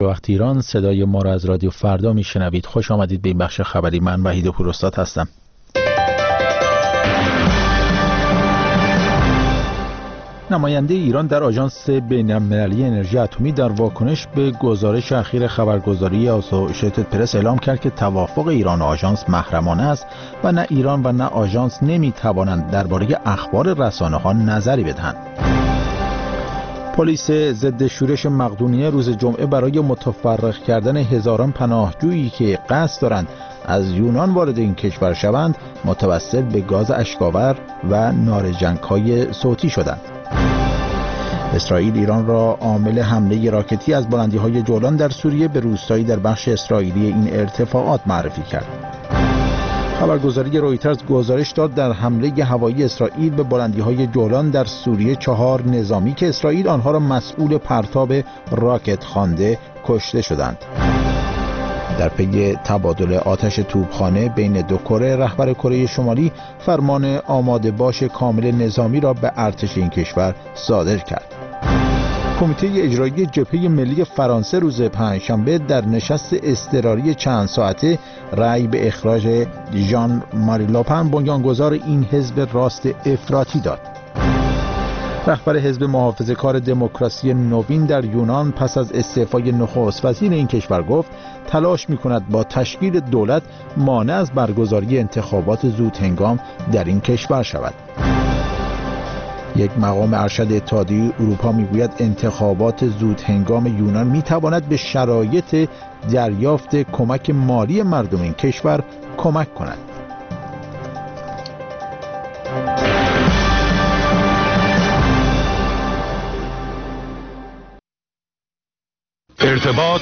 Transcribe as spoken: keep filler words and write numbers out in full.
وقت ایران، صدای ما را از رادیو فردا میشنوید. خوش آمدید به این بخش خبری. من وحید پوراستاد هستم. نماینده ایران در آژانس بین‌المللی انرژی اتمی در واکنش به گزارش اخیر خبرگزاری آسوشیتد پرس اعلام کرد که توافق ایران و آژانس محرمانه است و نه ایران و نه آژانس نمی‌توانند درباره اخبار رسانه‌ها نظری بدهند. پلیس ضد شورش مقدونیه روز جمعه برای متفرق کردن هزاران پناهجویی که قصد دارند از یونان وارد این کشور شوند متوسل به گاز اشک‌آور و نارنجک‌های صوتی شدند. اسرائیل ایران را عامل حمله راکتی از بلندی‌های جولان در سوریه به روستایی در بخش اسرائیلی این ارتفاعات معرفی کرد. خبرگزاری رویترز گزارش داد در حمله هوایی اسرائیل به بلندی‌های جولان در سوریه چهار نظامی که اسرائیل آنها را مسئول پرتاب راکت خوانده کشته شدند. در پی تبادل آتش توپخانه بین دو کره، رهبر کره شمالی فرمان آماده باش کامل نظامی را به ارتش این کشور صادر کرد. کمیته اجرایی جبهه ملی فرانسه روز پنجشنبه در نشست اضطراری چند ساعته رأی به اخراج ژان ماری لوپن، بنیانگذار این حزب راست افراطی داد. رهبر حزب محافظه‌کار دموکراسی نوین در یونان پس از استعفای نخست وزیر این کشور گفت تلاش می‌کند با تشکیل دولت مانع از برگزاری انتخابات زودهنگام در این کشور شود. یک مقام ارشد اتحادیه اروپا میگوید انتخابات زودهنگام یونان میتواند به شرایط دریافت کمک مالی مردم این کشور کمک کند. ارتباط